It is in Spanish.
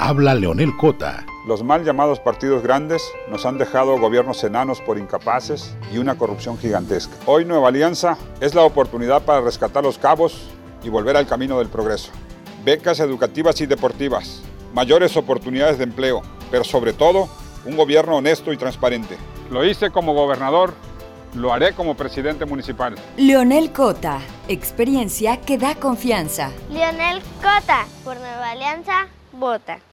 Habla Leonel Cota. Los mal llamados partidos grandes nos han dejado gobiernos enanos por incapaces y una corrupción gigantesca. Hoy Nueva Alianza es la oportunidad para rescatar los cabos y volver al camino del progreso. Becas educativas y deportivas, mayores oportunidades de empleo, pero sobre todo, un gobierno honesto y transparente. Lo hice como gobernador, lo haré como presidente municipal. Leonel Cota, experiencia que da confianza. Leonel Cota, por Nueva Alianza, vota.